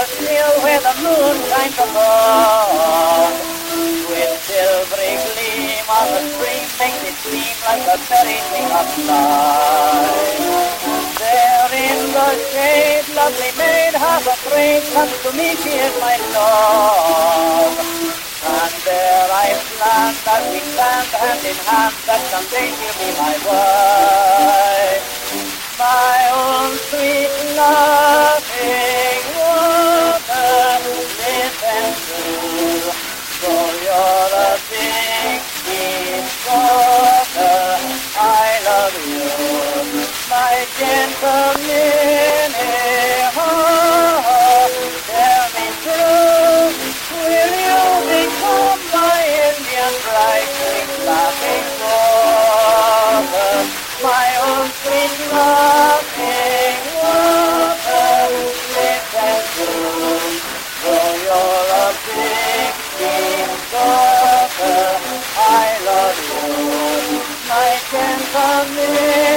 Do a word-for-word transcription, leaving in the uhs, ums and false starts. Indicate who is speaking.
Speaker 1: hill where the moon shines above. With silvery gleam on the stream makes it seem like the very thing of life. There in the shade, lovely maid, half afraid, comes to me, she is my love. And there I stand as we stand hand in hand, that someday she'll be my wife. My own sweet laughing water, listen to, for you're a big deep water. I love you, my gentle Minnie. Oh, tell me true, will you become my Indian bride, sweet laughing water, my own sweet laughing water, listen to, for you're a big deep water. I love you, my gentle Minnie.